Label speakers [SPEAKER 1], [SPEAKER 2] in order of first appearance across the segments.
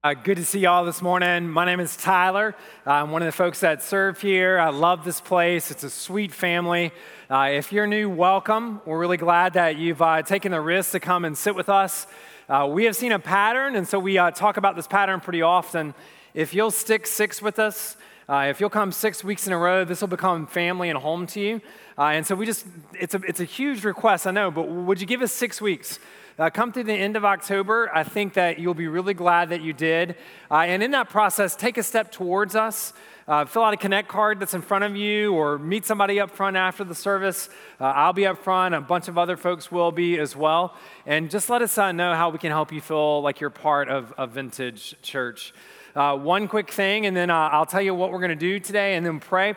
[SPEAKER 1] Good to see y'all this morning. My name is Tyler. I'm one of the folks that serve here. I love this place. It's a sweet family. If you're new, welcome. We're really glad that you've taken the risk to come and sit with us. We have seen a pattern, and so we talk about this pattern pretty often. If you'll stick six with us, if you'll come 6 weeks in a row, this will become family and home to you. And so it's a huge request, I know, but would you give us 6 weeks? Come through the end of October. I think that you'll be really glad that you did. And in that process, take a step towards us. Fill out a Connect card that's in front of you, or meet somebody up front after the service. I'll be up front. A bunch of other folks will be as well. And just let us know how we can help you feel like you're part of Vintage Church. One quick thing, and then I'll tell you what we're going to do today, and then pray.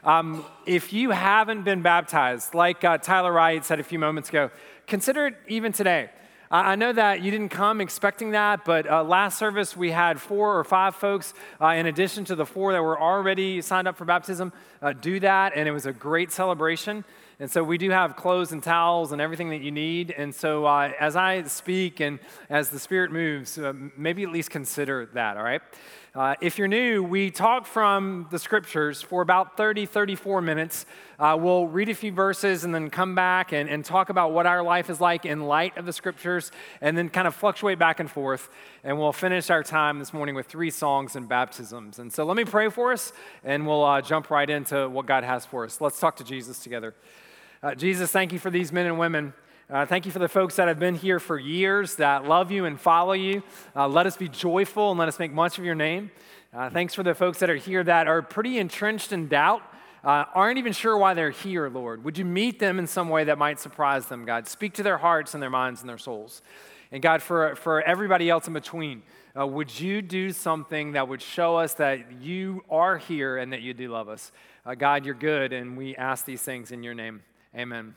[SPEAKER 1] If you haven't been baptized, like Tyler Wright said a few moments ago, consider it even today. I know that you didn't come expecting that, but last service we had 4 or 5 folks, in addition to the 4 that were already signed up for baptism, do that, and it was a great celebration. And so we do have clothes and towels and everything that you need. And so as I speak and as the Spirit moves, maybe at least consider that, all right? If you're new, we talk from the scriptures for about 34 minutes. We'll read a few verses and then come back and talk about what our life is like in light of the scriptures, and then kind of fluctuate back and forth. And we'll finish our time this morning with 3 songs and baptisms. And so let me pray for us, and we'll jump right into what God has for us. Let's talk to Jesus together. Jesus, thank you for these men and women. Thank you for the folks that have been here for years, that love you and follow you. Let us be joyful and let us make much of your name. Thanks for the folks that are here that are pretty entrenched in doubt, aren't even sure why they're here, Lord. Would you meet them in some way that might surprise them, God? Speak to their hearts and their minds and their souls. And God, for everybody else in between, would you do something that would show us that you are here and that you do love us? God, you're good, and we ask these things in your name. Amen.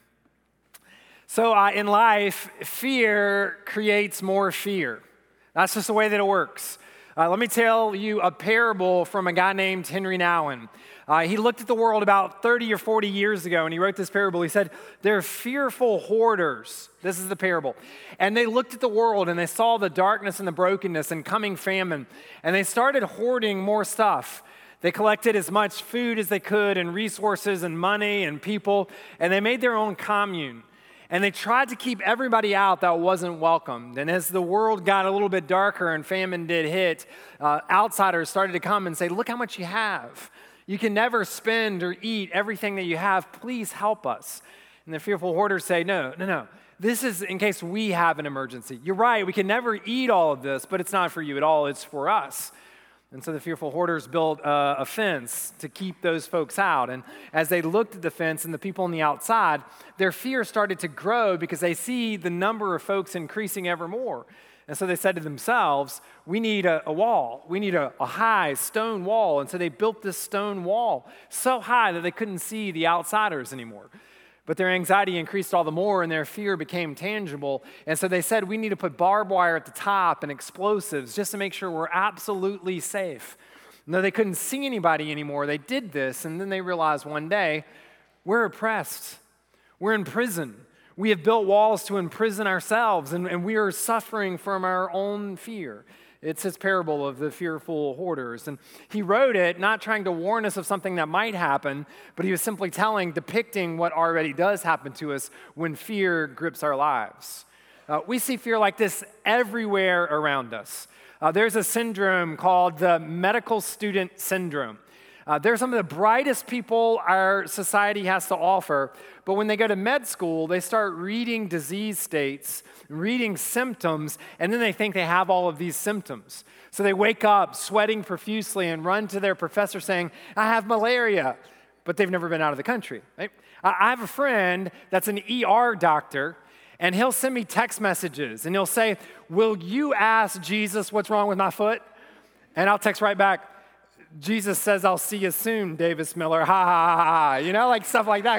[SPEAKER 1] So in life, fear creates more fear. That's just the way that it works. Let me tell you a parable from a guy named Henry Nouwen. He looked at the world about 30 or 40 years ago, and he wrote this parable. He said, "They're fearful hoarders." This is the parable. And they looked at the world, and they saw the darkness and the brokenness and coming famine, and they started hoarding more stuff. They collected as much food as they could and resources and money and people, and they made their own commune. And they tried to keep everybody out that wasn't welcomed. And as the world got a little bit darker and famine did hit, outsiders started to come and say, "Look how much you have. You can never spend or eat everything that you have. Please help us." And the fearful hoarders say, No. This is in case we have an emergency. You're right, we can never eat all of this, but it's not for you at all. It's for us. And so the fearful hoarders built a fence to keep those folks out. And as they looked at the fence and the people on the outside, their fear started to grow because they see the number of folks increasing ever more. And so they said to themselves, we need a wall. We need a high stone wall. And so they built this stone wall so high that they couldn't see the outsiders anymore. But their anxiety increased all the more, and their fear became tangible. And so they said, we need to put barbed wire at the top and explosives just to make sure we're absolutely safe. No, they couldn't see anybody anymore. They did this, and then they realized one day, we're oppressed. We're in prison. We have built walls to imprison ourselves, and we are suffering from our own fear. It's his parable of the fearful hoarders. And he wrote it not trying to warn us of something that might happen, but he was simply depicting what already does happen to us when fear grips our lives. We see fear like this everywhere around us. There's a syndrome called the medical student syndrome. They're some of the brightest people our society has to offer, but when they go to med school, they start reading disease states, reading symptoms, and then they think they have all of these symptoms. So they wake up sweating profusely and run to their professor saying, "I have malaria," but they've never been out of the country. Right? I have a friend that's an ER doctor, and he'll send me text messages, and he'll say, "Will you ask Jesus what's wrong with my foot?" And I'll text right back, "Jesus says I'll see you soon, Davis Miller, ha, ha, ha, ha." You know, like stuff like that.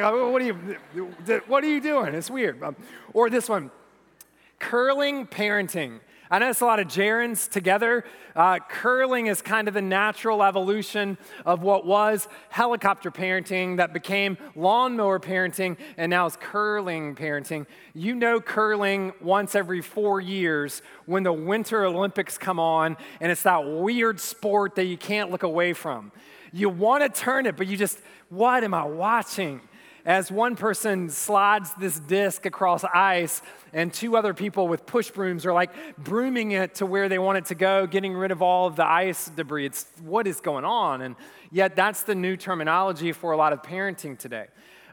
[SPEAKER 1] What are you doing? It's weird. Or this one, curling parenting. I notice a lot of gerunds together. Curling is kind of the natural evolution of what was helicopter parenting that became lawnmower parenting and now is curling parenting. You know curling once every 4 years when the Winter Olympics come on and it's that weird sport that you can't look away from. You want to turn it, but you just, what am I watching? As one person slides this disc across ice and two other people with push brooms are like brooming it to where they want it to go, getting rid of all of the ice debris. It's what is going on? And yet that's the new terminology for a lot of parenting today.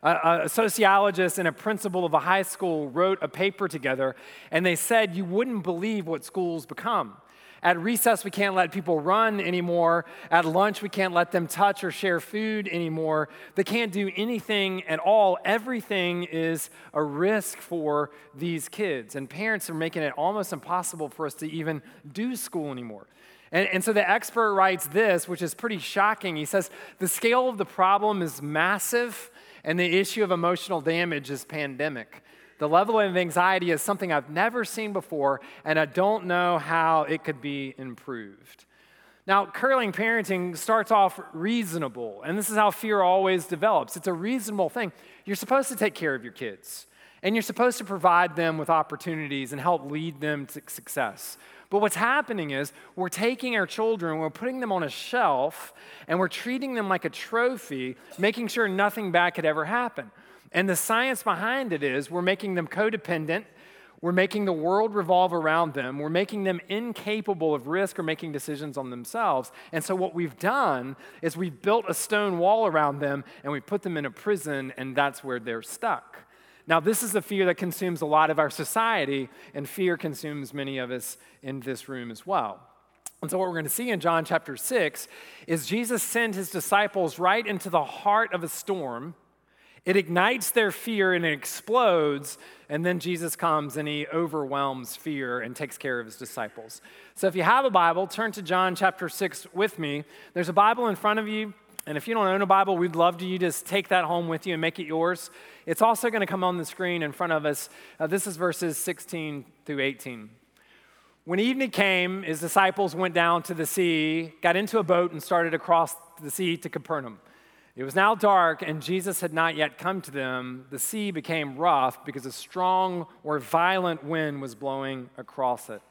[SPEAKER 1] A sociologist and a principal of a high school wrote a paper together, and they said you wouldn't believe what schools become. At recess, we can't let people run anymore. At lunch, we can't let them touch or share food anymore. They can't do anything at all. Everything is a risk for these kids. And parents are making it almost impossible for us to even do school anymore. And so the expert writes this, which is pretty shocking. He says, the scale of the problem is massive, and the issue of emotional damage is pandemic. The level of anxiety is something I've never seen before, and I don't know how it could be improved. Now, curling parenting starts off reasonable, and this is how fear always develops. It's a reasonable thing. You're supposed to take care of your kids, and you're supposed to provide them with opportunities and help lead them to success. But what's happening is we're taking our children, we're putting them on a shelf, and we're treating them like a trophy, making sure nothing bad could ever happen. And the science behind it is we're making them codependent, we're making the world revolve around them, we're making them incapable of risk or making decisions on themselves. And so what we've done is we've built a stone wall around them and we put them in a prison, and that's where they're stuck. Now, this is the fear that consumes a lot of our society, and fear consumes many of us in this room as well. And so what we're going to see in John chapter 6 is Jesus sent his disciples right into the heart of a storm. It ignites their fear and it explodes, and then Jesus comes and he overwhelms fear and takes care of his disciples. So if you have a Bible, turn to John chapter 6 with me. There's a Bible in front of you, and if you don't own a Bible, we'd love to you just take that home with you and make it yours. It's also going to come on the screen in front of us. This is verses 16 through 18. When evening came, his disciples went down to the sea, got into a boat, and started across the sea to Capernaum. It was now dark, and Jesus had not yet come to them. The sea became rough because a strong or violent wind was blowing across it.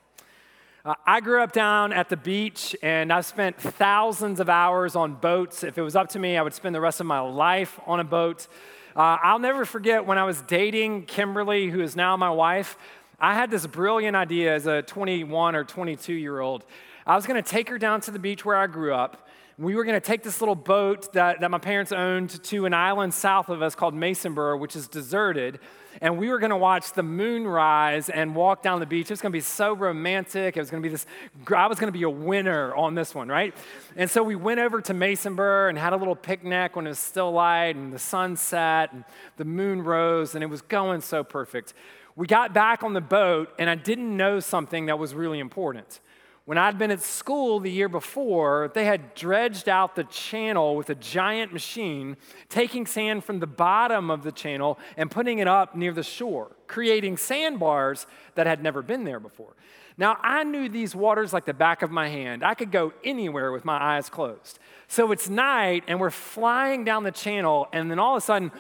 [SPEAKER 1] I grew up down at the beach, and I've spent thousands of hours on boats. If it was up to me, I would spend the rest of my life on a boat. I'll never forget when I was dating Kimberly, who is now my wife. I had this brilliant idea as a 21 or 22-year-old. I was going to take her down to the beach where I grew up. We were going to take this little boat that my parents owned to an island south of us called Masonboro, which is deserted, and we were going to watch the moon rise and walk down the beach. It was going to be so romantic. It was going to be I was going to be a winner on this one, right? And so we went over to Masonboro and had a little picnic when it was still light, and the sun set, and the moon rose, and it was going so perfect. We got back on the boat, and I didn't know something that was really important. When I'd been at school the year before, they had dredged out the channel with a giant machine, taking sand from the bottom of the channel and putting it up near the shore, creating sandbars that had never been there before. Now, I knew these waters like the back of my hand. I could go anywhere with my eyes closed. So it's night, and we're flying down the channel, and then all of a sudden,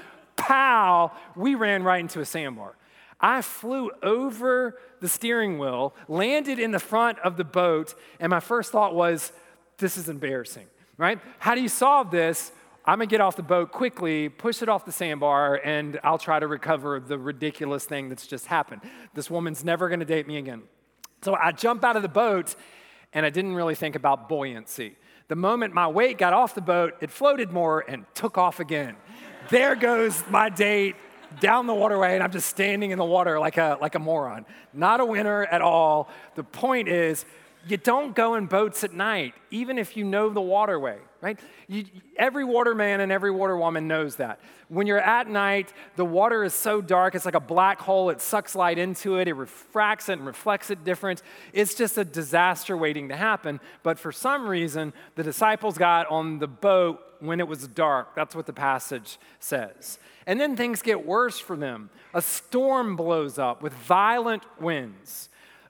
[SPEAKER 1] pow, we ran right into a sandbar. I flew over the steering wheel, landed in the front of the boat, and my first thought was, this is embarrassing, right? How do you solve this? I'm gonna get off the boat quickly, push it off the sandbar, and I'll try to recover the ridiculous thing that's just happened. This woman's never gonna date me again. So I jump out of the boat, and I didn't really think about buoyancy. The moment my weight got off the boat, it floated more and took off again. There goes my date down the waterway, and I'm just standing in the water like a moron. Not a winner at all. The point is, you don't go in boats at night, even if you know the waterway, right? Every waterman and every waterwoman knows that. When you're at night, the water is so dark, it's like a black hole. It sucks light into it. It refracts it and reflects it different. It's just a disaster waiting to happen. But for some reason, the disciples got on the boat when it was dark. That's what the passage says. And then things get worse for them. A storm blows up with violent winds.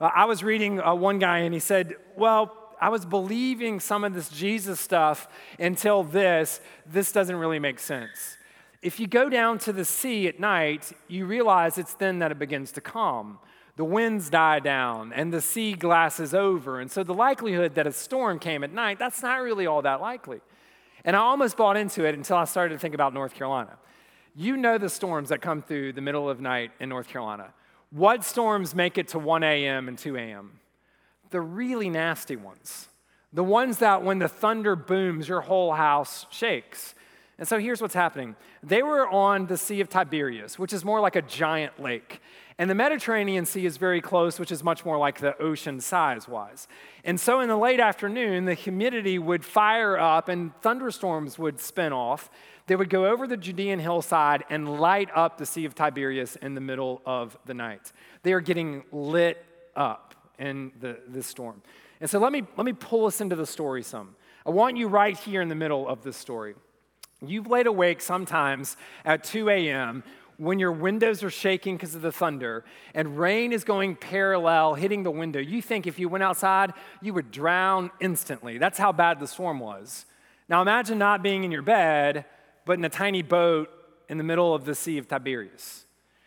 [SPEAKER 1] I was reading one guy, and he said, well, I was believing some of this Jesus stuff until this doesn't really make sense. If you go down to the sea at night, you realize it's then that it begins to calm. The winds die down and the sea glasses over. And so the likelihood that a storm came at night, that's not really all that likely. And I almost bought into it until I started to think about North Carolina. You know the storms that come through the middle of night in North Carolina. What storms make it to 1 a.m. and 2 a.m.? The really nasty ones. The ones that when the thunder booms, your whole house shakes. And so here's what's happening. They were on the Sea of Tiberias, which is more like a giant lake. And the Mediterranean Sea is very close, which is much more like the ocean size-wise. And so in the late afternoon, the humidity would fire up and thunderstorms would spin off. They would go over the Judean hillside and light up the Sea of Tiberias in the middle of the night. They are getting lit up in this storm. And so let me pull us into the story some. I want you right here in the middle of this story. You've laid awake sometimes at 2 a.m. when your windows are shaking because of the thunder and rain is going parallel, hitting the window. You think if you went outside, you would drown instantly. That's how bad the storm was. Now imagine not being in your bed, but in a tiny boat in the middle of the Sea of Tiberias.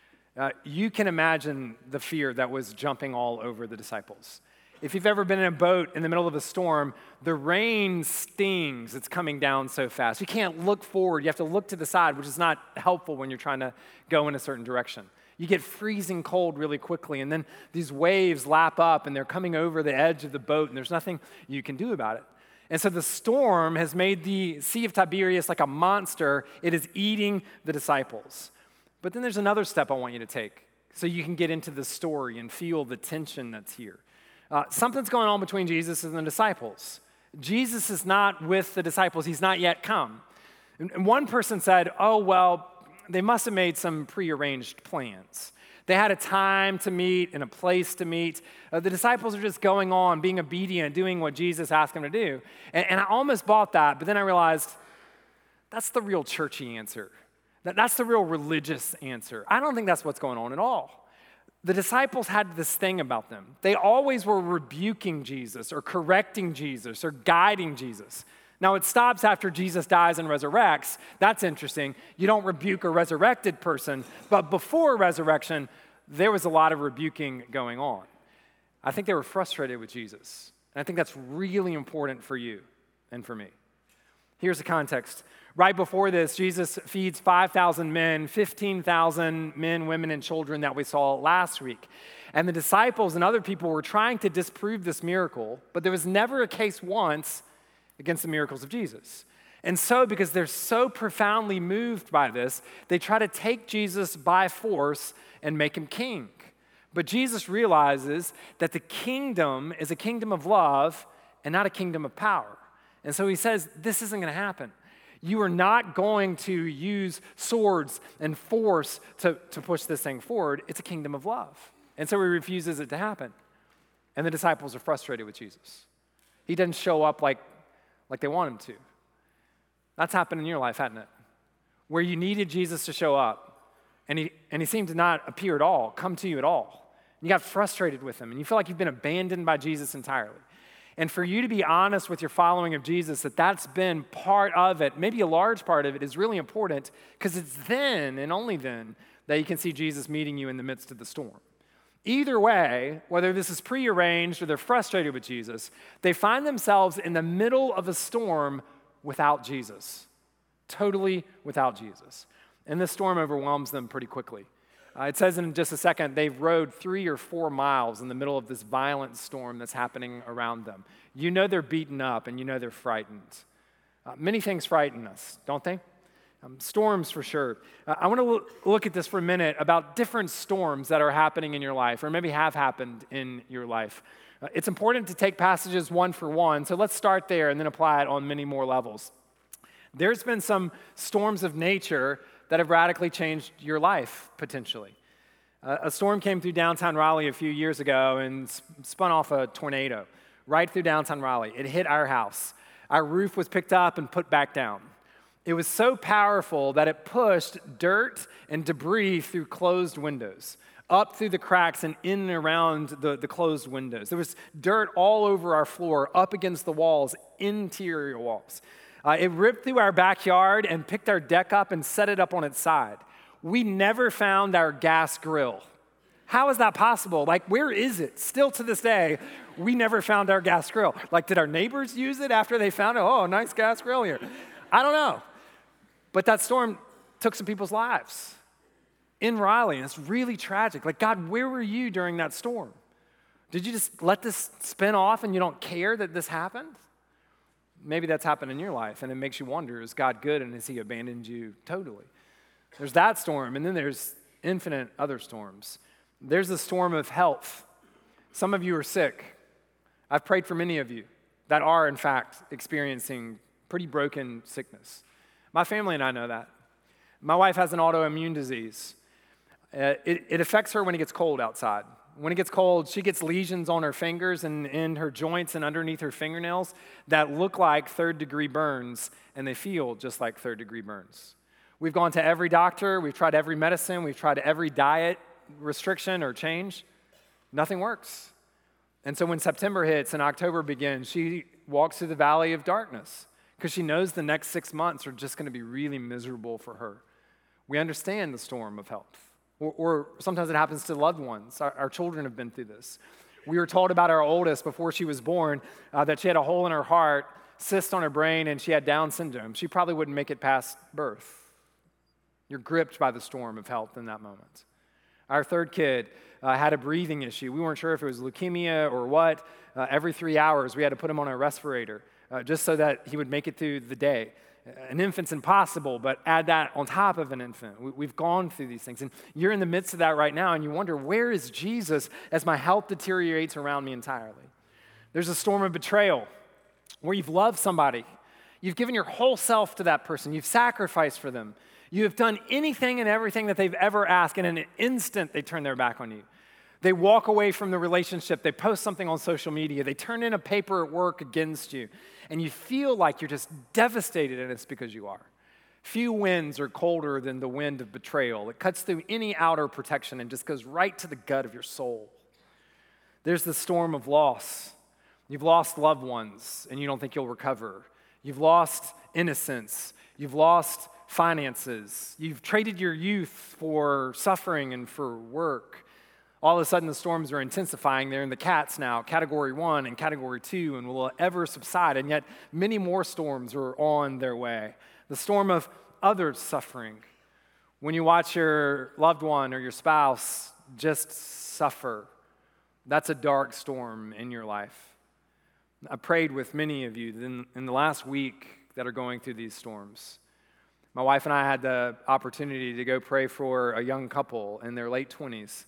[SPEAKER 1] You can imagine the fear that was jumping all over the disciples. If you've ever been in a boat in the middle of a storm, the rain stings. It's coming down so fast. You can't look forward. You have to look to the side, which is not helpful when you're trying to go in a certain direction. You get freezing cold really quickly, and then these waves lap up, and they're coming over the edge of the boat, and there's nothing you can do about it. And so the storm has made the Sea of Tiberias like a monster. It is eating the disciples. But then there's another step I want you to take so you can get into the story and feel the tension that's here. Something's going on between Jesus and the disciples. Jesus is not with the disciples. He's not yet come. And one person said, oh, well, they must have made some prearranged plans. They had a time to meet and a place to meet. The disciples are just going on, being obedient, doing what Jesus asked them to do. And I almost bought that, but then I realized that's the real churchy answer. That's the real religious answer. I don't think that's what's going on at all. The disciples had this thing about them. They always were rebuking Jesus or correcting Jesus or guiding Jesus. Now, it stops after Jesus dies and resurrects. That's interesting. You don't rebuke a resurrected person, but before resurrection, there was a lot of rebuking going on. I think they were frustrated with Jesus, and I think that's really important for you and for me. Here's the context. Right before this, Jesus feeds 5,000 men, 15,000 men, women, and children that we saw last week. And the disciples and other people were trying to disprove this miracle, but there was never a case once against the miracles of Jesus. And so, because they're so profoundly moved by this, they try to take Jesus by force and make him king. But Jesus realizes that the kingdom is a kingdom of love and not a kingdom of power. And so he says, this isn't going to happen. You are not going to use swords and force to push this thing forward. It's a kingdom of love. And so he refuses it to happen. And the disciples are frustrated with Jesus. He doesn't show up like they want him to. That's happened in your life, hasn't it? Where you needed Jesus to show up, and he seemed to not appear at all, come to you at all. You got frustrated with him, and you feel like you've been abandoned by Jesus entirely. And for you to be honest with your following of Jesus, that's been part of it, maybe a large part of it, is really important because it's then and only then that you can see Jesus meeting you in the midst of the storm. Either way, whether this is prearranged or they're frustrated with Jesus, they find themselves in the middle of a storm without Jesus, totally without Jesus. And this storm overwhelms them pretty quickly. It says in just a second, they've rowed 3 or 4 miles in the middle of this violent storm that's happening around them. You know they're beaten up and you know they're frightened. Many things frighten us, don't they? Storms for sure. I want to look at this for a minute about different storms that are happening in your life or maybe have happened in your life. It's important to take passages one for one, so let's start there and then apply it on many more levels. There's been some storms of nature that have radically changed your life, potentially. A storm came through downtown Raleigh a few years ago and spun off a tornado right through downtown Raleigh. It hit our house. Our roof was picked up and put back down. It was so powerful that it pushed dirt and debris through closed windows. up through the cracks and in and around the closed windows. There was dirt all over our floor, up against the walls, interior walls. It ripped through our backyard and picked our deck up and set it up on its side. We never found our gas grill. How is that possible? Like, where is it? Still to this day, we never found our gas grill. Like, did our neighbors use it after they found it? Oh, nice gas grill here. I don't know. But that storm took some people's lives in Raleigh, and it's really tragic. Like, God, where were you during that storm? Did you just let this spin off and you don't care that this happened? Maybe that's happened in your life, and it makes you wonder, is God good and has he abandoned you totally? There's that storm, and then there's infinite other storms. There's the storm of health. Some of you are sick. I've prayed for many of you that are, in fact, experiencing pretty broken sickness. My family and I know that. My wife has an autoimmune disease. It affects her when it gets cold outside. When it gets cold, she gets lesions on her fingers and in her joints and underneath her fingernails that look like third-degree burns, and they feel just like third-degree burns. We've gone to every doctor. We've tried every medicine. We've tried every diet restriction or change. Nothing works. And so when September hits and October begins, she walks through the valley of darkness because she knows the next 6 months are just going to be really miserable for her. We understand the storm of health. Or sometimes it happens to loved ones. Our children have been through this. We were told about our oldest before she was born that she had a hole in her heart, cyst on her brain, and she had Down syndrome. She probably wouldn't make it past birth. You're gripped by the storm of health in that moment. Our third kid had a breathing issue. We weren't sure if it was leukemia or what. Every 3 hours, we had to put him on a respirator just so that he would make it through the day. An infant's impossible, but add that on top of an infant. We've gone through these things, and you're in the midst of that right now, and you wonder, where is Jesus as my health deteriorates around me entirely? There's a storm of betrayal where you've loved somebody. You've given your whole self to that person. You've sacrificed for them. You have done anything and everything that they've ever asked, and in an instant, they turn their back on you. They walk away from the relationship. They post something on social media. They turn in a paper at work against you. And you feel like you're just devastated, and it's because you are. Few winds are colder than the wind of betrayal. It cuts through any outer protection and just goes right to the gut of your soul. There's the storm of loss. You've lost loved ones, and you don't think you'll recover. You've lost innocence. You've lost finances. You've traded your youth for suffering and for work. All of a sudden, the storms are intensifying. They're in the cats now, Category 1 and Category 2, and will ever subside. And yet, many more storms are on their way. The storm of others' suffering. When you watch your loved one or your spouse just suffer, that's a dark storm in your life. I prayed with many of you in the last week that are going through these storms. My wife and I had the opportunity to go pray for a young couple in their late 20s.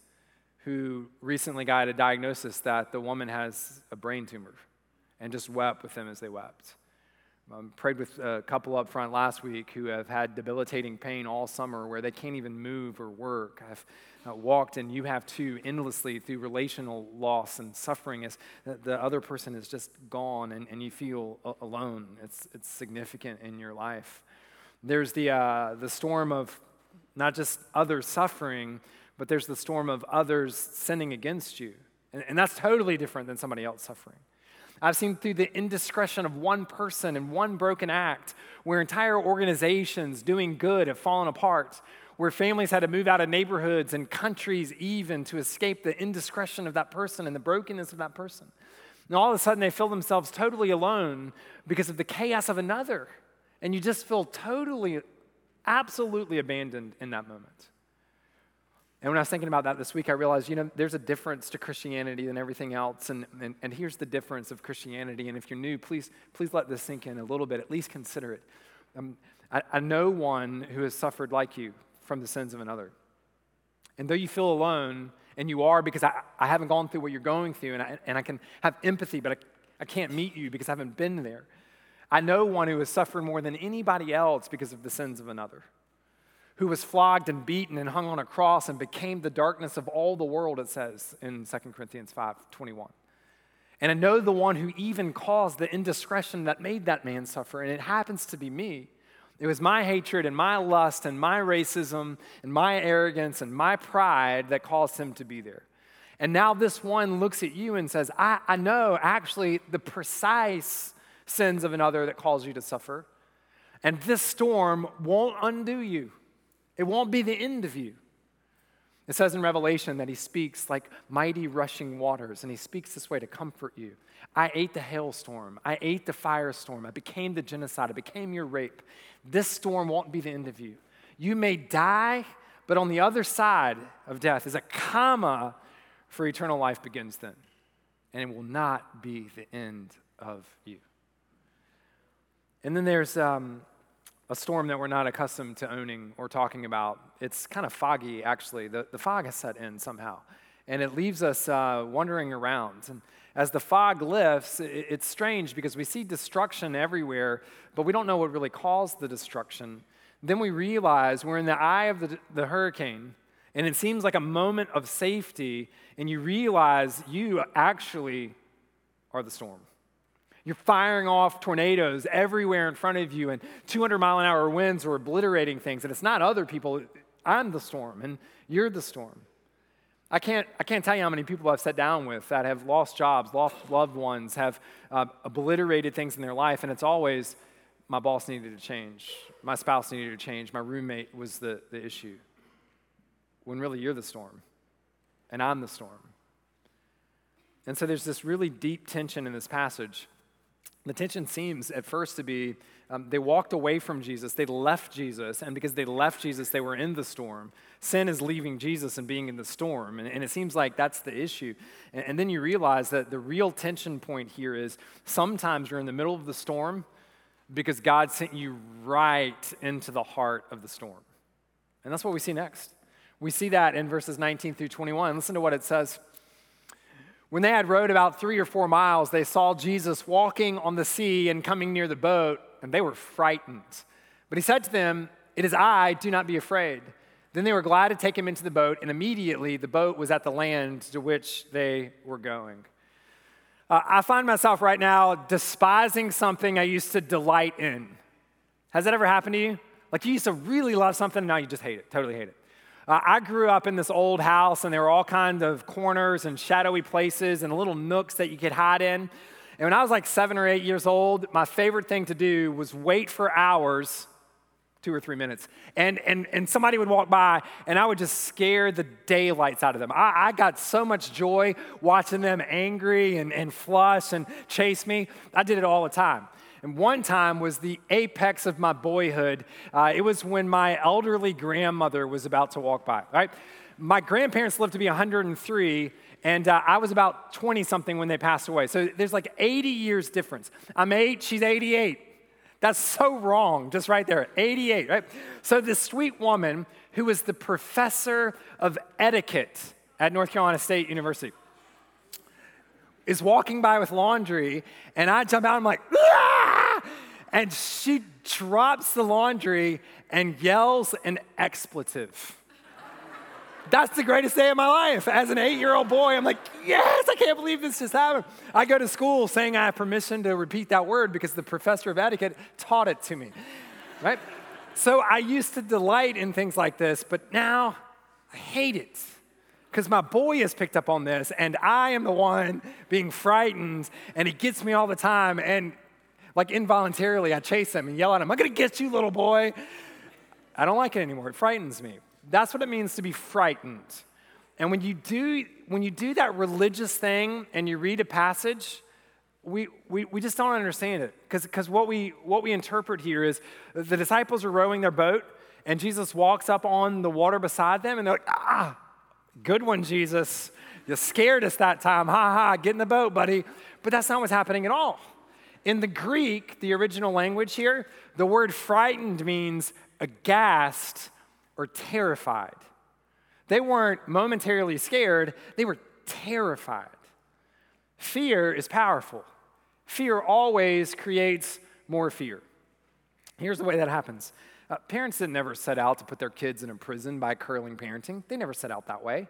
[SPEAKER 1] Who recently got a diagnosis that the woman has a brain tumor, and just wept with them as they wept. Prayed with a couple up front last week who have had debilitating pain all summer where they can't even move or work. I've walked, and you have too, endlessly through relational loss and suffering as the other person is just gone, and you feel alone. It's significant in your life. There's the storm of not just other suffering, but there's the storm of others sinning against you. And that's totally different than somebody else suffering. I've seen through the indiscretion of one person and one broken act where entire organizations doing good have fallen apart, where families had to move out of neighborhoods and countries even to escape the indiscretion of that person and the brokenness of that person. And all of a sudden they feel themselves totally alone because of the chaos of another. And you just feel totally, absolutely abandoned in that moment. And when I was thinking about that this week, I realized, there's a difference to Christianity than everything else. And here's the difference of Christianity. And if you're new, please let this sink in a little bit. At least consider it. I know one who has suffered like you from the sins of another. And though you feel alone, and you are because I haven't gone through what you're going through, and I can have empathy, but I can't meet you because I haven't been there. I know one who has suffered more than anybody else because of the sins of another, who was flogged and beaten and hung on a cross and became the darkness of all the world, it says in 2 Corinthians 5:21. And I know the one who even caused the indiscretion that made that man suffer, and it happens to be me. It was my hatred and my lust and my racism and my arrogance and my pride that caused him to be there. And now this one looks at you and says, I know actually the precise sins of another that cause you to suffer. And this storm won't undo you. It won't be the end of you. It says in Revelation that he speaks like mighty rushing waters, and he speaks this way to comfort you. I ate the hailstorm. I ate the firestorm. I became the genocide. I became your rape. This storm won't be the end of you. You may die, but on the other side of death is a comma for eternal life begins then. And it will not be the end of you. And then there's a storm that we're not accustomed to owning or talking about. It's kind of foggy, actually. The fog has set in somehow. And it leaves us wandering around. And as the fog lifts, it's strange because we see destruction everywhere, but we don't know what really caused the destruction. Then we realize we're in the eye of the hurricane, and it seems like a moment of safety, and you realize you actually are the storm. You're firing off tornadoes everywhere in front of you, and 200-mile-an-hour winds are obliterating things, and it's not other people. I'm the storm, and you're the storm. I can't tell you how many people I've sat down with that have lost jobs, lost loved ones, have obliterated things in their life, and it's always, my boss needed to change, my spouse needed to change, my roommate was the issue. When really you're the storm, and I'm the storm. And so there's this really deep tension in this passage. The tension seems at first to be they walked away from Jesus, they left Jesus, and because they left Jesus, they were in the storm. Sin is leaving Jesus and being in the storm, and it seems like that's the issue. And then you realize that the real tension point here is sometimes you're in the middle of the storm because God sent you right into the heart of the storm. And that's what we see next. We see that in verses 19 through 21. Listen to what it says. When they had rowed about 3 or 4 miles, they saw Jesus walking on the sea and coming near the boat, and they were frightened. But he said to them, "It is I, do not be afraid." Then they were glad to take him into the boat, and immediately the boat was at the land to which they were going. I find myself right now despising something I used to delight in. Has that ever happened to you? Like you used to really love something, and now you just hate it, totally hate it. I grew up in this old house, and there were all kinds of corners and shadowy places and little nooks that you could hide in. And when I was like 7 or 8 years old, my favorite thing to do was wait for hours, 2 or 3 minutes, and somebody would walk by, and I would just scare the daylights out of them. I got so much joy watching them angry and flush and chase me. I did it all the time. And one time was the apex of my boyhood. It was when my elderly grandmother was about to walk by, right? My grandparents lived to be 103, and I was about 20-something when they passed away. So there's like 80 years difference. I'm 8, she's 88. That's so wrong, just right there, 88, right? So this sweet woman who was the professor of etiquette at North Carolina State University is walking by with laundry, and I jump out, I'm like, "Ah!" And she drops the laundry and yells an expletive. That's the greatest day of my life. As an 8-year-old boy, I'm like, yes, I can't believe this just happened. I go to school saying I have permission to repeat that word because the professor of etiquette taught it to me, right? So I used to delight in things like this, but now I hate it. Because my boy has picked up on this, and I am the one being frightened, and he gets me all the time, and like involuntarily, I chase him and yell at him, "I'm gonna get you, little boy." I don't like it anymore. It frightens me. That's what it means to be frightened. And when you do that religious thing and you read a passage, we just don't understand it. Because what we interpret here is the disciples are rowing their boat, and Jesus walks up on the water beside them, and they're like, "Ah, good one, Jesus. You scared us that time. Ha ha, get in the boat, buddy." But that's not what's happening at all. In the Greek, the original language here, the word frightened means aghast or terrified. They weren't momentarily scared, they were terrified. Fear is powerful. Fear always creates more fear. Here's the way that happens. Parents didn't never set out to put their kids in a prison by curling parenting. They never set out that way.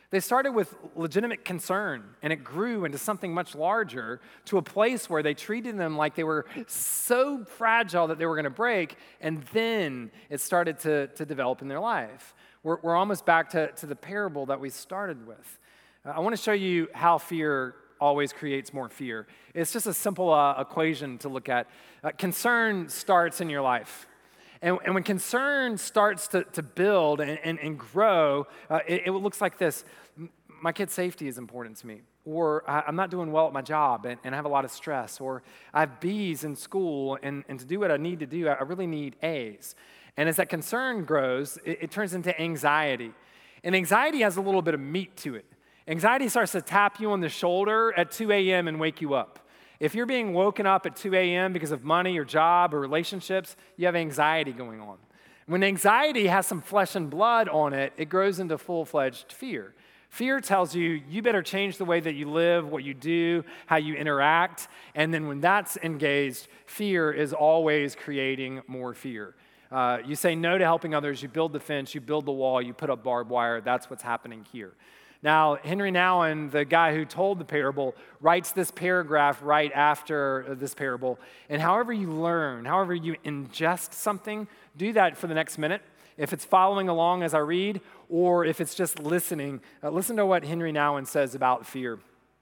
[SPEAKER 1] They started with legitimate concern, and it grew into something much larger, to a place where they treated them like they were so fragile that they were going to break, and then it started to develop in their life. We're almost back to the parable that we started with. I want to show you how fear always creates more fear. It's just a simple equation to look at. Concern starts in your life. And when concern starts to build and grow, it looks like this. My kid's safety is important to me. Or I'm not doing well at my job and I have a lot of stress. Or I have B's in school and to do what I need to do, I really need A's. And as that concern grows, it turns into anxiety. And anxiety has a little bit of meat to it. Anxiety starts to tap you on the shoulder at 2 a.m. and wake you up. If you're being woken up at 2 a.m. because of money or job or relationships, you have anxiety going on. When anxiety has some flesh and blood on it, it grows into full-fledged fear. Fear tells you, you better change the way that you live, what you do, how you interact. And then when that's engaged, fear is always creating more fear. You say no to helping others, you build the fence, you build the wall, you put up barbed wire. That's what's happening here. Now, Henry Nouwen, the guy who told the parable, writes this paragraph right after this parable. And however you learn, however you ingest something, do that for the next minute. If it's following along as I read, or if it's just listening, listen to what Henry Nouwen says about fear.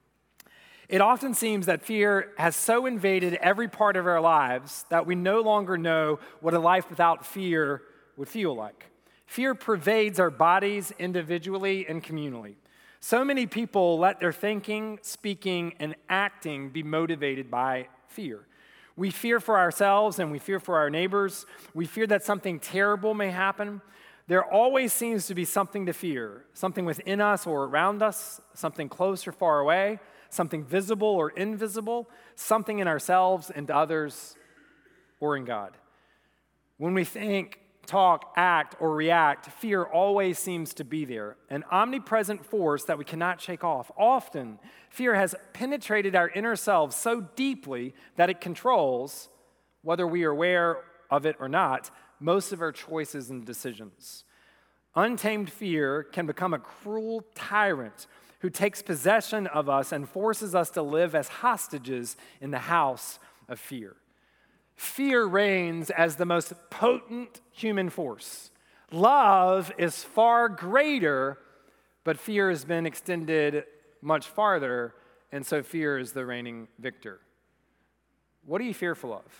[SPEAKER 1] It often seems that fear has so invaded every part of our lives that we no longer know what a life without fear would feel like. Fear pervades our bodies individually and communally. So many people let their thinking, speaking, and acting be motivated by fear. We fear for ourselves and we fear for our neighbors. We fear that something terrible may happen. There always seems to be something to fear, something within us or around us, something close or far away, something visible or invisible, something in ourselves and others or in God. When we think, talk, act, or react, fear always seems to be there, an omnipresent force that we cannot shake off. Often, fear has penetrated our inner selves so deeply that it controls, whether we are aware of it or not, most of our choices and decisions. Untamed fear can become a cruel tyrant who takes possession of us and forces us to live as hostages in the house of fear. Fear reigns as the most potent human force. Love is far greater, but fear has been extended much farther, and so fear is the reigning victor. What are you fearful of?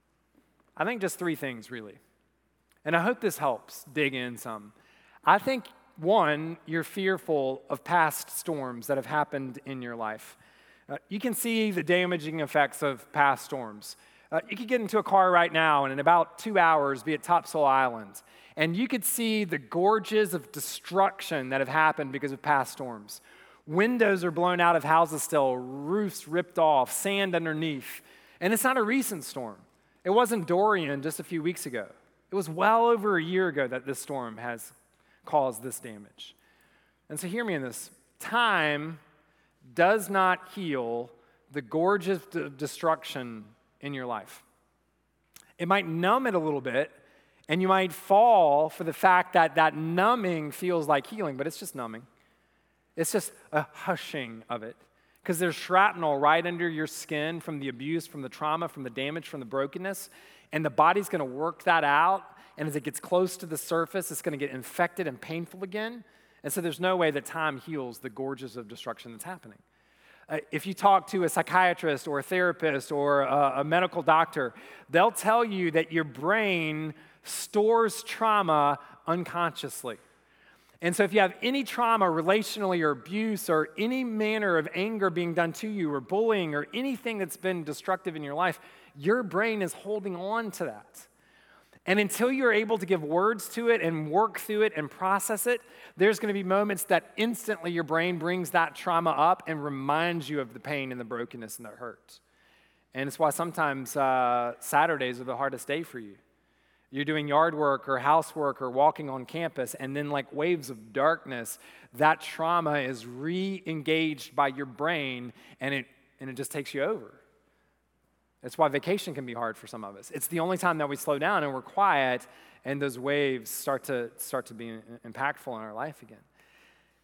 [SPEAKER 1] I think just three things, really. And I hope this helps dig in some. I think, one, you're fearful of past storms that have happened in your life. You can see the damaging effects of past storms. You could get into a car right now and in about 2 hours be at Topsail Island. And you could see the gorges of destruction that have happened because of past storms. Windows are blown out of houses still, roofs ripped off, sand underneath. And it's not a recent storm. It wasn't Dorian just a few weeks ago. It was well over a year ago that this storm has caused this damage. And so hear me in this. Time does not heal the gorges of destruction in your life. It might numb it a little bit, and you might fall for the fact that that numbing feels like healing, but it's just numbing. It's just a hushing of it, because there's shrapnel right under your skin from the abuse, from the trauma, from the damage, from the brokenness, and the body's going to work that out, and as it gets close to the surface, it's going to get infected and painful again, and so there's no way that time heals the gorges of destruction that's happening. If you talk to a psychiatrist or a therapist or a medical doctor, they'll tell you that your brain stores trauma unconsciously. And so if you have any trauma relationally or abuse or any manner of anger being done to you or bullying or anything that's been destructive in your life, your brain is holding on to that. And until you're able to give words to it and work through it and process it, there's going to be moments that instantly your brain brings that trauma up and reminds you of the pain and the brokenness and the hurt. And it's why sometimes Saturdays are the hardest day for you. You're doing yard work or housework or walking on campus, and then like waves of darkness, that trauma is re-engaged by your brain, and it just takes you over. That's why vacation can be hard for some of us. It's the only time that we slow down and we're quiet, and those waves start to be impactful in our life again.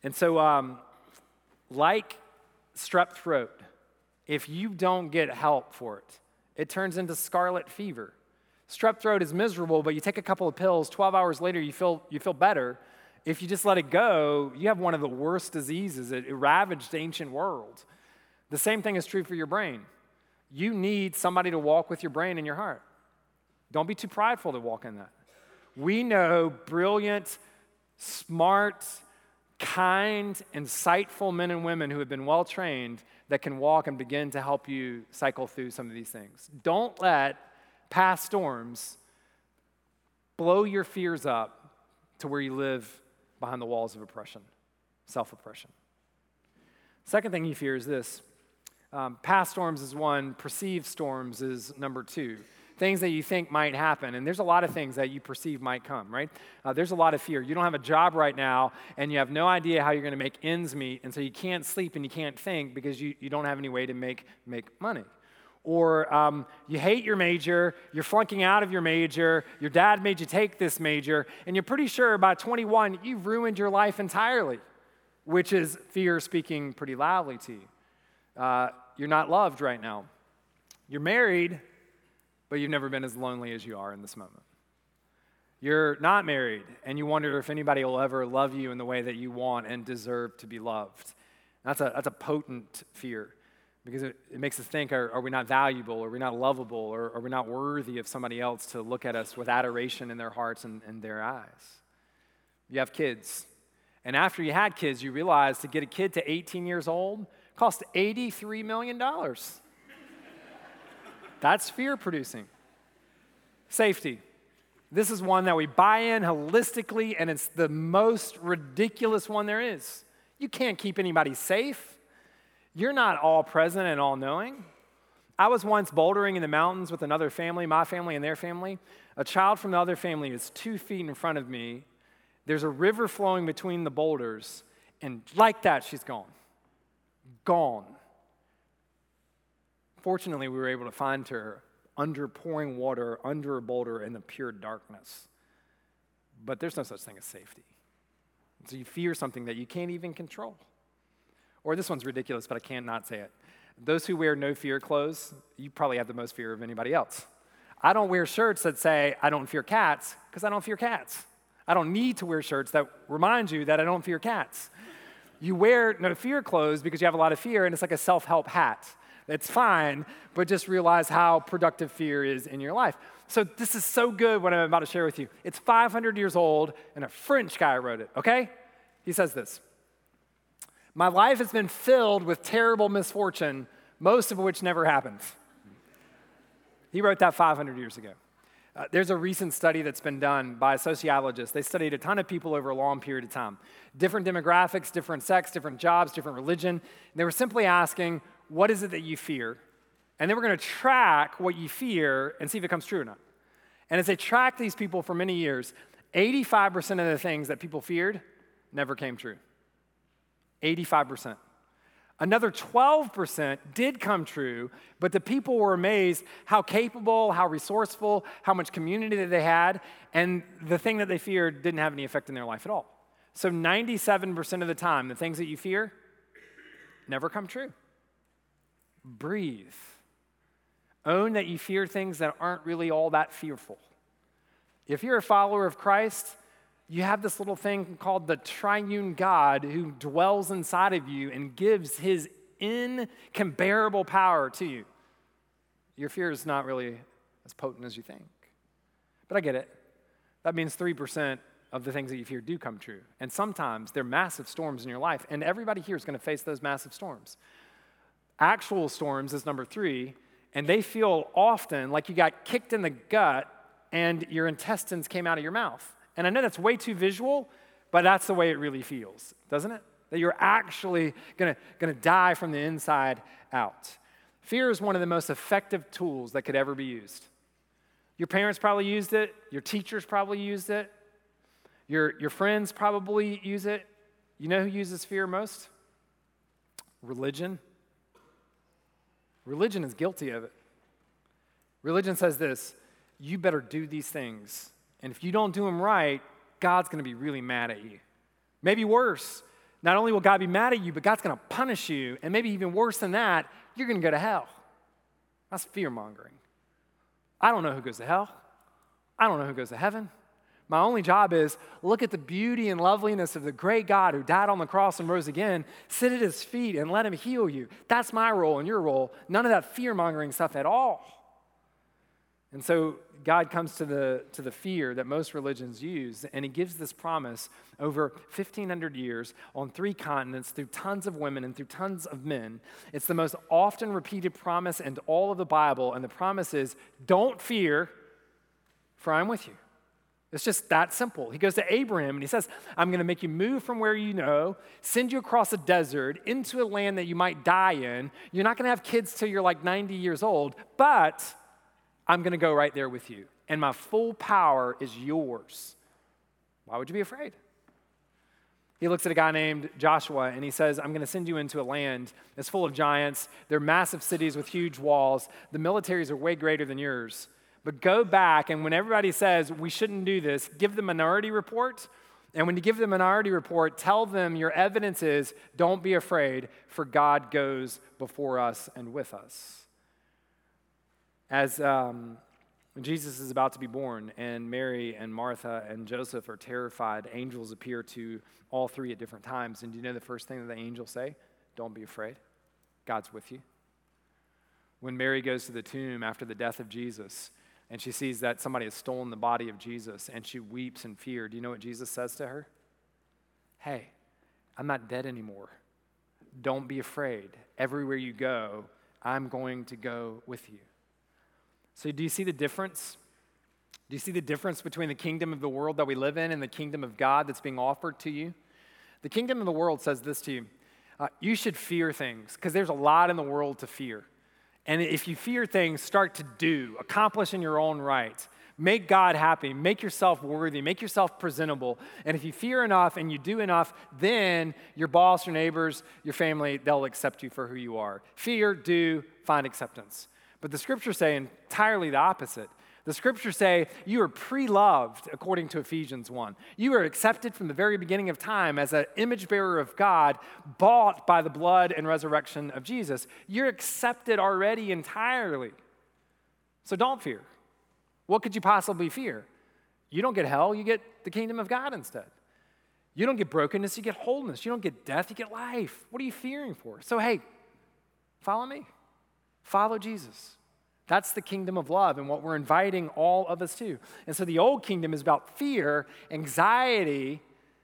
[SPEAKER 1] And so, like strep throat, if you don't get help for it, it turns into scarlet fever. Strep throat is miserable, but you take a couple of pills, 12 hours later you feel better. If you just let it go, you have one of the worst diseases. It ravaged the ancient world. The same thing is true for your brain. You need somebody to walk with your brain and your heart. Don't be too prideful to walk in that. We know brilliant, smart, kind, insightful men and women who have been well trained that can walk and begin to help you cycle through some of these things. Don't let past storms blow your fears up to where you live behind the walls of oppression, self-oppression. Second thing you fear is this. Past storms is one, perceived storms is number two. Things that you think might happen, and there's a lot of things that you perceive might come, right? There's a lot of fear. You don't have a job right now, and you have no idea how you're going to make ends meet, and so you can't sleep and you can't think because you don't have any way to make money. Or you hate your major, you're flunking out of your major, your dad made you take this major, and you're pretty sure by 21 you've ruined your life entirely, which is fear speaking pretty loudly to you. You're not loved right now. You're married, but you've never been as lonely as you are in this moment. You're not married, and you wonder if anybody will ever love you in the way that you want and deserve to be loved. That's a potent fear, because it makes us think, are we not valuable? Are we not lovable? Or are we not worthy of somebody else to look at us with adoration in their hearts and their eyes? You have kids, and after you had kids, you realize to get a kid to 18 years old cost $83 million. That's fear-producing. Safety. This is one that we buy in holistically, and it's the most ridiculous one there is. You can't keep anybody safe. You're not all-present and all-knowing. I was once bouldering in the mountains with another family, my family and their family. A child from the other family is 2 feet in front of me. There's a river flowing between the boulders, and like that, she's gone. Gone. Fortunately, we were able to find her under pouring water, under a boulder in the pure darkness. But there's no such thing as safety. So you fear something that you can't even control. Or this one's ridiculous, but I can't not say it. Those who wear no fear clothes, you probably have the most fear of anybody else. I don't wear shirts that say, I don't fear cats, because I don't fear cats. I don't need to wear shirts that remind you that I don't fear cats. You wear no fear clothes because you have a lot of fear, and it's like a self-help hat. It's fine, but just realize how productive fear is in your life. So this is so good what I'm about to share with you. It's 500 years old, and a French guy wrote it, okay? He says this: "My life has been filled with terrible misfortune, most of which never happened." He wrote that 500 years ago. There's a recent study that's been done by sociologists. They studied a ton of people over a long period of time. Different demographics, different sex, different jobs, different religion. They were simply asking, what is it that you fear? And then we're going to track what you fear and see if it comes true or not. And as they tracked these people for many years, 85% of the things that people feared never came true. 85%. Another 12% did come true, but the people were amazed how capable, how resourceful, how much community that they had, and the thing that they feared didn't have any effect in their life at all. So 97% of the time, the things that you fear never come true. Breathe. Own that you fear things that aren't really all that fearful. If you're a follower of Christ, you have this little thing called the triune God who dwells inside of you and gives his incomparable power to you. Your fear is not really as potent as you think. But I get it. That means 3% of the things that you fear do come true. And sometimes they're massive storms in your life, and everybody here is going to face those massive storms. Actual storms is number 3, and they feel often like you got kicked in the gut and your intestines came out of your mouth. And I know that's way too visual, but that's the way it really feels, doesn't it? That you're actually gonna die from the inside out. Fear is one of the most effective tools that could ever be used. Your parents probably used it. Your teachers probably used it. Your friends probably use it. You know who uses fear most? Religion. Religion is guilty of it. Religion says this: you better do these things. And if you don't do them right, God's going to be really mad at you. Maybe worse, Not only will God be mad at you, but God's going to punish you. And maybe even worse than that, you're going to go to hell. That's fear-mongering. I don't know who goes to hell. I don't know who goes to heaven. My only job is look at the beauty and loveliness of the great God who died on the cross and rose again, sit at his feet and let him heal you. That's my role and your role. None of that fear-mongering stuff at all. And so God comes to the fear that most religions use, and he gives this promise over 1,500 years on 3 continents through tons of women and through tons of men. It's the most often repeated promise in all of the Bible, and the promise is, don't fear, for I'm with you. It's just that simple. He goes to Abraham and he says, I'm going to make you move from where you know, send you across a desert into a land that you might die in. You're not going to have kids till you're like 90 years old, but I'm going to go right there with you, and my full power is yours. Why would you be afraid? He looks at a guy named Joshua, and he says, I'm going to send you into a land that's full of giants. They're massive cities with huge walls. The militaries are way greater than yours. But go back, and when everybody says, we shouldn't do this, give the minority report. And when you give the minority report, tell them your evidence is, don't be afraid, for God goes before us and with us. As Jesus is about to be born, and Mary and Martha and Joseph are terrified, angels appear to all 3 at different times. And do you know the first thing that the angels say? Don't be afraid. God's with you. When Mary goes to the tomb after the death of Jesus, and she sees that somebody has stolen the body of Jesus, and she weeps in fear, do you know what Jesus says to her? Hey, I'm not dead anymore. Don't be afraid. Everywhere you go, I'm going to go with you. So do you see the difference? Do you see the difference between the kingdom of the world that we live in and the kingdom of God that's being offered to you? The kingdom of the world says this to you. You should fear things because there's a lot in the world to fear. And if you fear things, start to do, accomplish in your own right. Make God happy. Make yourself worthy. Make yourself presentable. And if you fear enough and you do enough, then your boss, your neighbors, your family, they'll accept you for who you are. Fear, do, find acceptance. But the scriptures say entirely the opposite. The scriptures say you are pre-loved, according to Ephesians 1. You are accepted from the very beginning of time as an image bearer of God, bought by the blood and resurrection of Jesus. You're accepted already entirely. So don't fear. What could you possibly fear? You don't get hell, you get the kingdom of God instead. You don't get brokenness, you get wholeness. You don't get death, you get life. What are you fearing for? So hey, follow me. Follow Jesus. That's the kingdom of love and what we're inviting all of us to. And so the old kingdom is about fear, anxiety,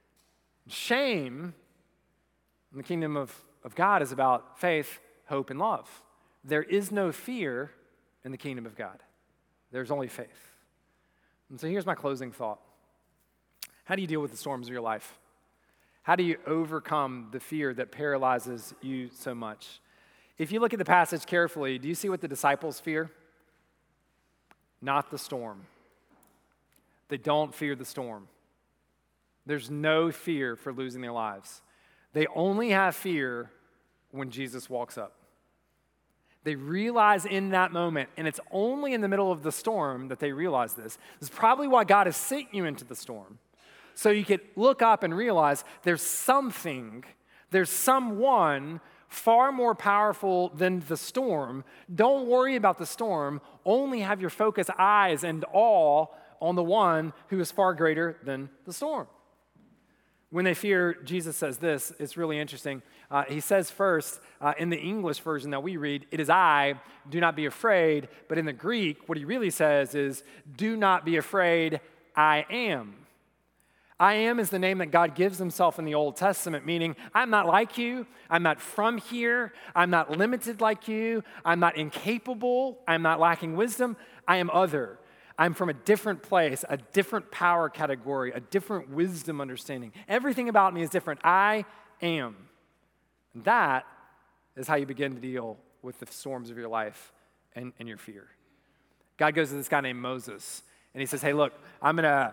[SPEAKER 1] shame. And the kingdom of God is about faith, hope, and love. There is no fear in the kingdom of God. There's only faith. And so here's my closing thought. How do you deal with the storms of your life? How do you overcome the fear that paralyzes you so much? If you look at the passage carefully, do you see what the disciples fear? Not the storm. They don't fear the storm. There's no fear for losing their lives. They only have fear when Jesus walks up. They realize in that moment, and it's only in the middle of the storm that they realize this. This is probably why God has sent you into the storm. So you could look up and realize there's something, there's someone far more powerful than the storm. Don't worry about the storm. Only have your focus, eyes, and awe on the one who is far greater than the storm. When they fear, Jesus says this. It's really interesting. He says first, in the English version that we read, it is I, do not be afraid. But in the Greek, what he really says is, do not be afraid, I am. I am is the name that God gives himself in the Old Testament, meaning I'm not like you, I'm not from here, I'm not limited like you, I'm not incapable, I'm not lacking wisdom, I am other. I'm from a different place, a different power category, a different wisdom understanding. Everything about me is different. I am. And that is how you begin to deal with the storms of your life and your fear. God goes to this guy named Moses, and he says, hey, look, I'm going to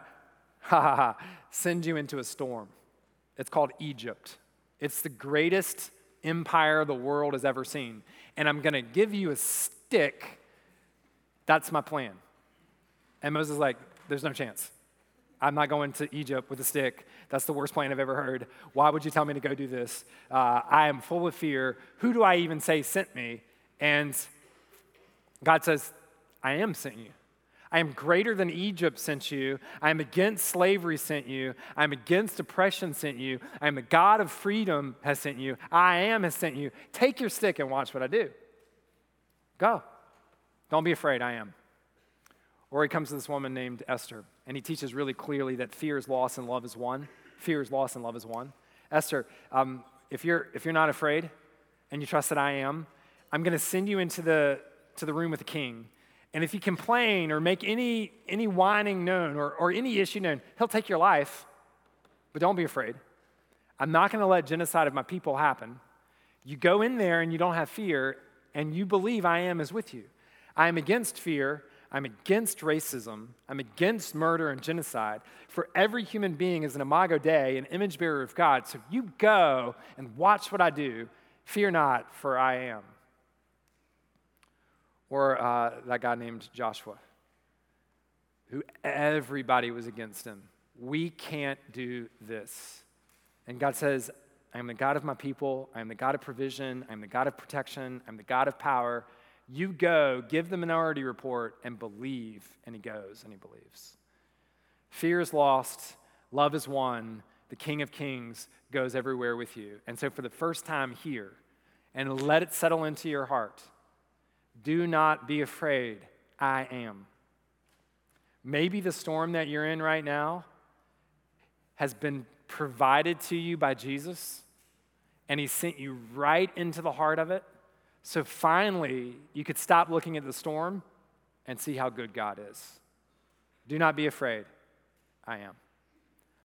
[SPEAKER 1] send you into a storm. It's called Egypt. It's the greatest empire the world has ever seen. And I'm going to give you a stick. That's my plan. And Moses is like, there's no chance. I'm not going to Egypt with a stick. That's the worst plan I've ever heard. Why would you tell me to go do this? I am full of fear. Who do I even say sent me? And God says, I am sent you. I am greater than Egypt sent you. I am against slavery sent you. I am against oppression sent you. I am the God of freedom has sent you. I am has sent you. Take your stick and watch what I do. Go. Don't be afraid, I am. Or he comes to this woman named Esther, and he teaches really clearly that fear is lost and love is one. Fear is lost and love is one. Esther, if you're not afraid and you trust that I am, I'm going to send you into the room with the king. And if you complain or make any whining known or any issue known, he'll take your life. But don't be afraid. I'm not going to let genocide of my people happen. You go in there and you don't have fear, and you believe I am is with you. I am against fear. I'm against racism. I'm against murder and genocide. For every human being is an imago Dei, an image bearer of God. So you go and watch what I do. Fear not, for I am. Or that guy named Joshua, who everybody was against him. We can't do this. And God says, I am the God of my people. I am the God of provision. I am the God of protection. I'm the God of power. You go, give the minority report, and believe. And he goes, and he believes. Fear is lost. Love is won. The King of Kings goes everywhere with you. And so for the first time here, and let it settle into your heart, do not be afraid. I am. Maybe the storm that you're in right now has been provided to you by Jesus, and he sent you right into the heart of it. So finally, you could stop looking at the storm and see how good God is. Do not be afraid. I am.